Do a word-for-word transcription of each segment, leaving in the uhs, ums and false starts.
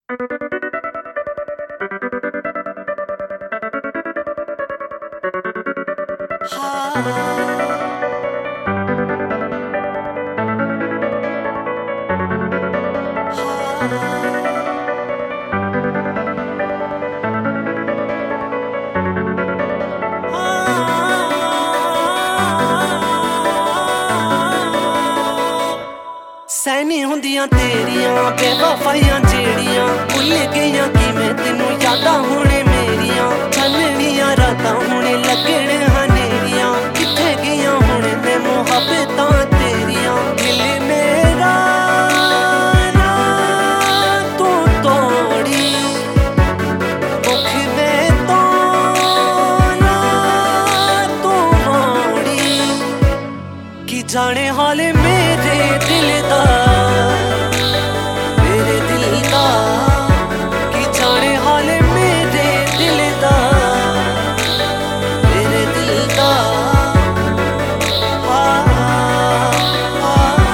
सैनी हुंदियां तेरियां बेवफाइयां जेड़ियां भुल गईयां कि मैं तेनू यादां हुणे मेरियां छन्नियां रातां हुणे लगणे हनेरियां किथे गईयां हुणे मैं मुहब्बतां तेरियां दिल मेरा ना तू तोड़ी मुख में तो ना तू मोड़ी कि जाने हाले मेरे दिल दा मेरे दिल दा कि जाने हाले मेरे दिल दा मेरे दिल दा आ आ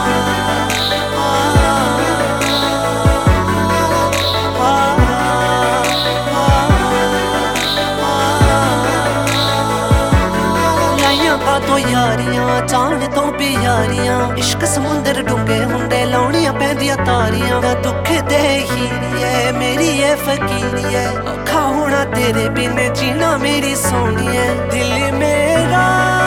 तो यारियां जान तो बेयारियां इश्क समुंदर डूंगे हुंडे लाउणियां पैंदियां तारियां दुख दे हीरिए मेरी ए फकीरिए औखा होना तेरे बिन जीना मेरी सोहणिए दिल मेरा